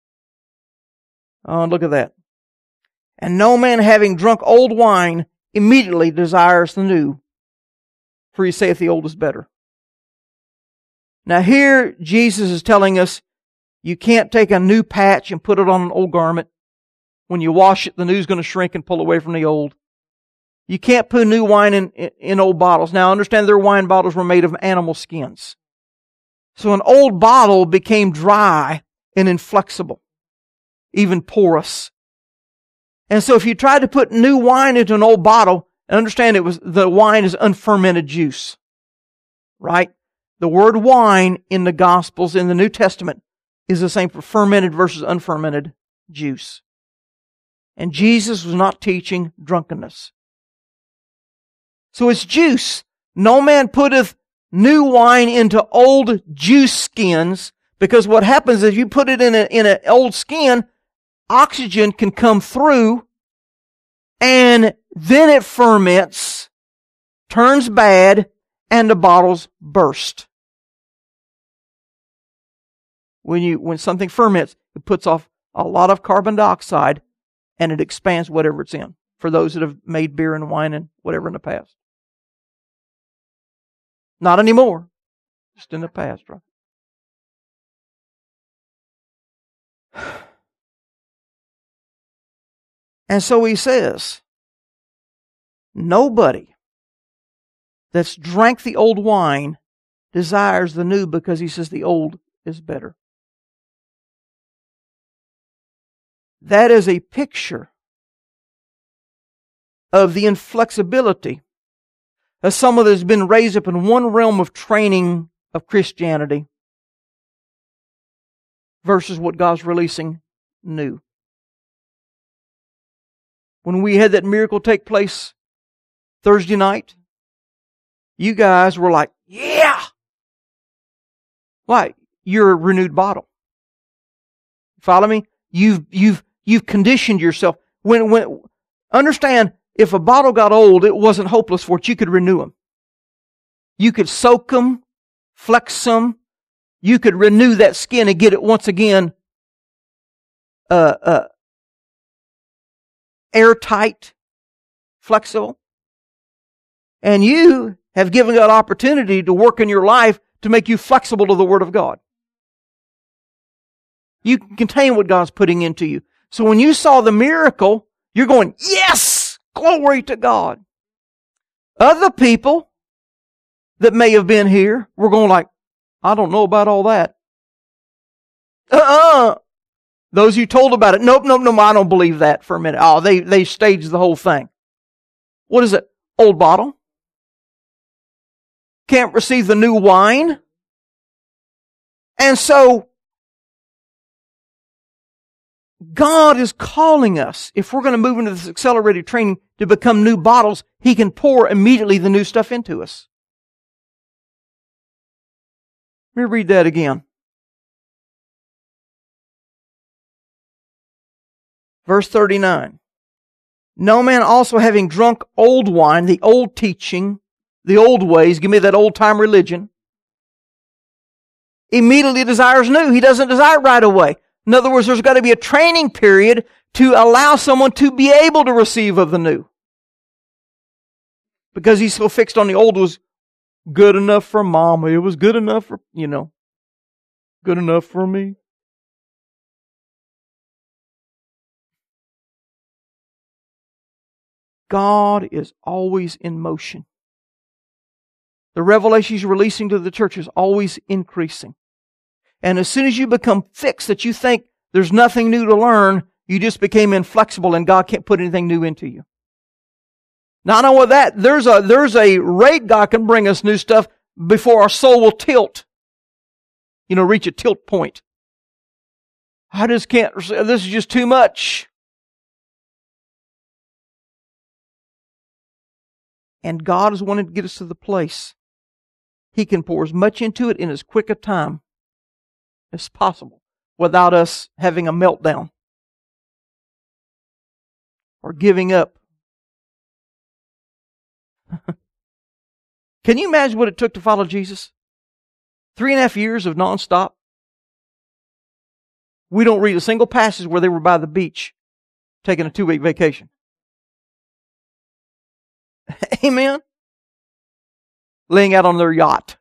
Oh, look at that. And no man having drunk old wine immediately desires the new, for he saith the old is better. Now here Jesus is telling us you can't take a new patch and put it on an old garment. When you wash it, the new's going to shrink and pull away from the old. You can't put new wine in, in, in old bottles. Now understand their wine bottles were made of animal skins. So an old bottle became dry and inflexible, even porous. And so if you tried to put new wine into an old bottle, And understand it was, the wine is unfermented juice. Right? The word wine in the Gospels, in the New Testament, is the same for fermented versus unfermented juice. And Jesus was not teaching drunkenness. So it's juice. No man putteth new wine into old juice skins, because what happens is you put it in a, in an old skin, oxygen can come through, and then it ferments, turns bad, and the bottles burst. When you, when something ferments, it puts off a lot of carbon dioxide, and it expands whatever it's in, for those that have made beer and wine and whatever in the past. Not anymore. Just in the past, right? And so he says, nobody that's drank the old wine desires the new, because he says the old is better. That is a picture of the inflexibility of someone that has been raised up in one realm of training of Christianity versus what God's releasing new. When we had that miracle take place Thursday night, you guys were like, yeah! Why? You're a renewed bottle. Follow me? You've, you've, you've conditioned yourself. When, when, understand, if a bottle got old, it wasn't hopeless for it. You could renew them. You could soak them, flex them. You could renew that skin and get it once again uh, uh, airtight, flexible. And you have given God opportunity to work in your life to make you flexible to the Word of God. You can contain what God's putting into you. So when you saw the miracle, you're going, yes! Glory to God. Other people that may have been here were going like, I don't know about all that. Uh-uh. Those you told about it, nope, nope, nope, I don't believe that for a minute. Oh, they, they staged the whole thing. What is it? Old bottle? Can't receive the new wine? And so, God is calling us, if we're going to move into this accelerated training to become new bottles, He can pour immediately the new stuff into us. Let me read that again. Verse thirty-nine. No man also having drunk old wine, the old teaching, the old ways, give me that old time religion, immediately desires new. He doesn't desire it right away. In other words, there's got to be a training period to allow someone to be able to receive of the new. Because he's so fixed on the old was good enough for mama. It was good enough for, you know, good enough for me. God is always in motion. The revelation He's releasing to the church is always increasing. And as soon as you become fixed that you think there's nothing new to learn, you just became inflexible and God can't put anything new into you. Not only that, there's a, there's a rate God can bring us new stuff before our soul will tilt. You know, reach a tilt point. I just can't, this is just too much. And God is wanting to get us to the place He can pour as much into it in as quick a time as possible without us having a meltdown or giving up. Can you imagine what it took to follow Jesus? Three and a half years of nonstop. We don't read a single passage where they were by the beach taking a two-week vacation. Amen? Laying out on their yacht.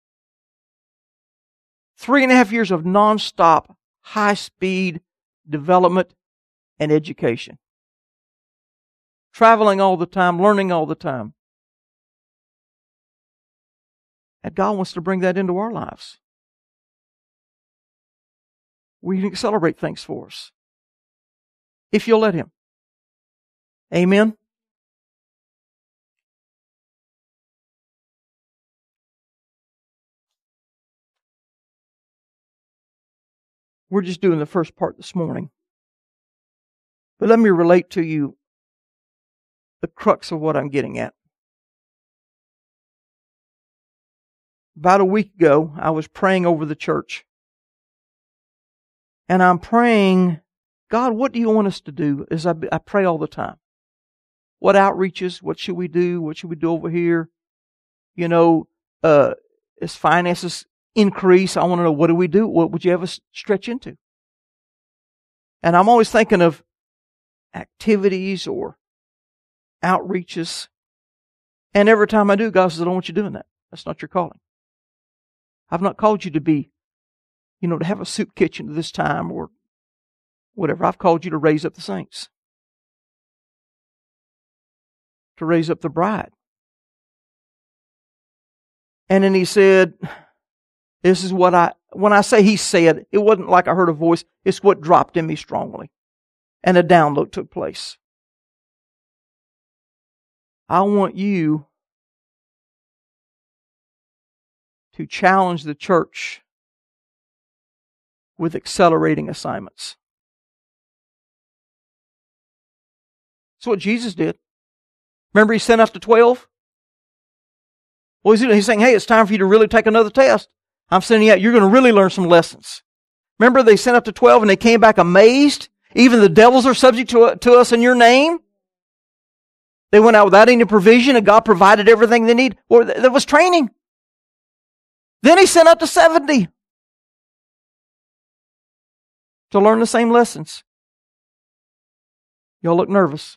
Three and a half years of nonstop, high-speed development and education. Traveling all the time, learning all the time. And God wants to bring that into our lives. We can accelerate things for us. If you'll let Him. Amen? We're just doing the first part this morning. But let me relate to you the crux of what I'm getting at. About a week ago, I was praying over the church. And I'm praying, God, what do you want us to do? As I, I pray all the time. What outreaches? What should we do? What should we do over here? You know, uh, as finances increase, I want to know, what do we do? What would you have us stretch into? And I'm always thinking of activities or outreaches. And every time I do, God says, I don't want you doing that. That's not your calling. I've not called you to be, you know, to have a soup kitchen at this time or whatever. I've called you to raise up the saints. To raise up the bride. And then he said, this is what I, when I say he said, it wasn't like I heard a voice. It's what dropped in me strongly. And a download took place. I want you to challenge the church with accelerating assignments. That's what Jesus did. Remember he sent out the twelve? Well, he's, he's saying, hey, it's time for you to really take another test. I'm sending you out. You're going to really learn some lessons. Remember they sent out the twelve and they came back amazed? Even the devils are subject to, to us in your name? They went out without any provision and God provided everything they need. Well, there was training. Then he sent out the seventy to learn the same lessons. Y'all look nervous.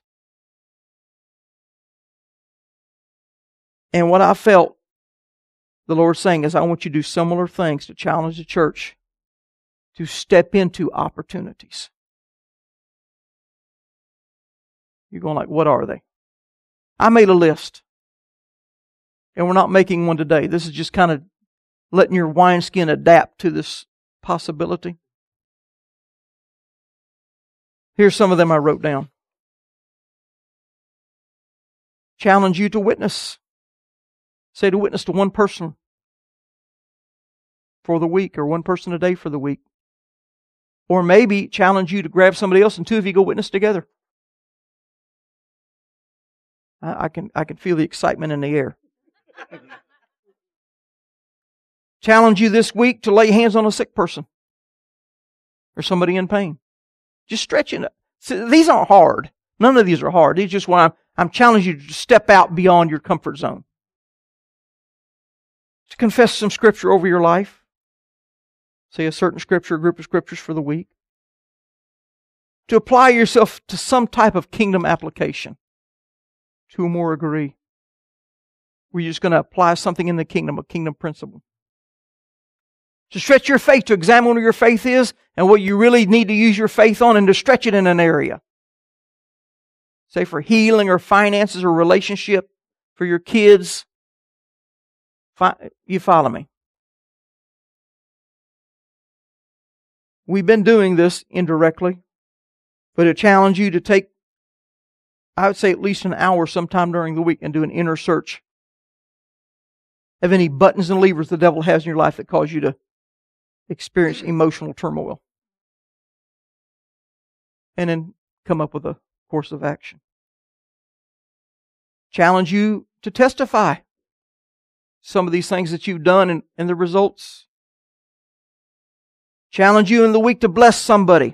And what I felt the Lord saying is, I want you to do similar things to challenge the church to step into opportunities. You're going like, what are they? I made a list. And we're not making one today. This is just kind of letting your wineskin adapt to this possibility. Here's some of them I wrote down. Challenge you to witness. Say to witness to one person for the week, or one person a day for the week. Or maybe challenge you to grab somebody else and two of you go witness together. I, I can I can feel the excitement in the air. Challenge you this week to lay hands on a sick person or somebody in pain. Just stretching it. See, these aren't hard. None of these are hard. These are just why I'm, I'm challenging you to step out beyond your comfort zone. To confess some scripture over your life. Say a certain scripture, a group of scriptures for the week. To apply yourself to some type of kingdom application. Two or more agree. Where you're just going to apply something in the kingdom, a kingdom principle. To stretch your faith, to examine what your faith is and what you really need to use your faith on, and to stretch it in an area. Say for healing or finances or relationship, for your kids. You follow me? We've been doing this indirectly, but I challenge you to take, I would say at least an hour sometime during the week and do an inner search of any buttons and levers the devil has in your life that cause you to experience emotional turmoil. And then come up with a course of action. Challenge you to testify some of these things that you've done and, and the results. Challenge you in the week to bless somebody.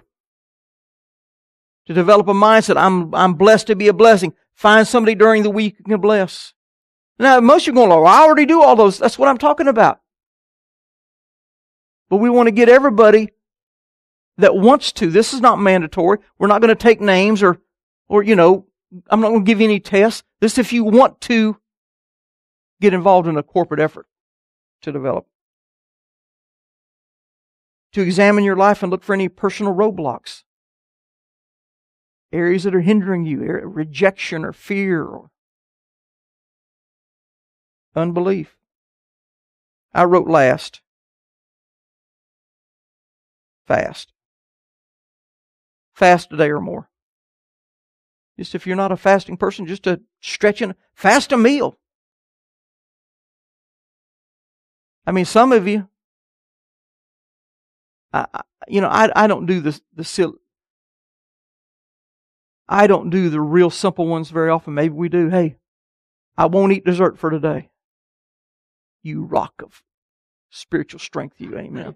To develop a mindset. I'm, I'm blessed to be a blessing. Find somebody during the week you can bless. Now, most of you are going, oh, I already do all those. That's what I'm talking about. But we want to get everybody that wants to. This is not mandatory. We're not going to take names or, or, you know, I'm not going to give you any tests. This, if you want to get involved in a corporate effort to develop. To examine your life and look for any personal roadblocks. Areas that are hindering you. Rejection or fear or unbelief. I wrote last. Fast. Fast a day or more. Just if you're not a fasting person, just a stretching, fast a meal. I mean, some of you, I, I, you know, I, I don't do the, the silly, I don't do the real simple ones very often. Maybe we do. Hey, I won't eat dessert for today. You rock of spiritual strength, you. Amen.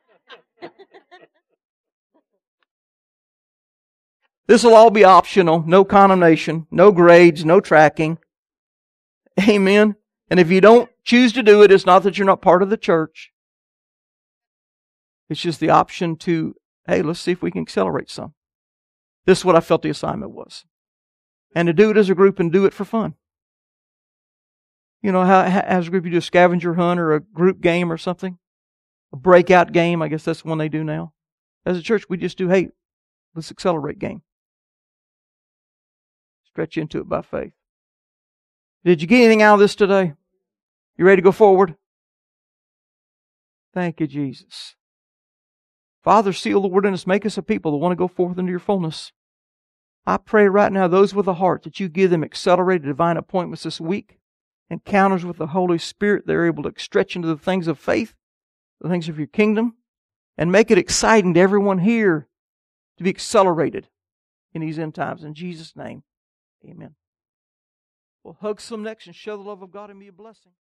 This will all be optional. No condemnation. No grades. No tracking. Amen. And if you don't choose to do it, it's not that you're not part of the church. It's just the option to, hey, let's see if we can accelerate some. This is what I felt the assignment was. And to do it as a group and do it for fun. You know, how, as a group you do a scavenger hunt or a group game or something. A breakout game, I guess that's the one they do now. As a church, we just do, hey, let's accelerate game. Stretch into it by faith. Did you get anything out of this today? You ready to go forward? Thank you, Jesus. Father, seal the word in us. Make us a people that want to go forth into your fullness. I pray right now, those with a heart, that you give them accelerated divine appointments this week, encounters with the Holy Spirit. They're able to stretch into the things of faith, the things of your kingdom, and make it exciting to everyone here to be accelerated in these end times. In Jesus' name, amen. Well, hug some next and show the love of God and be a blessing.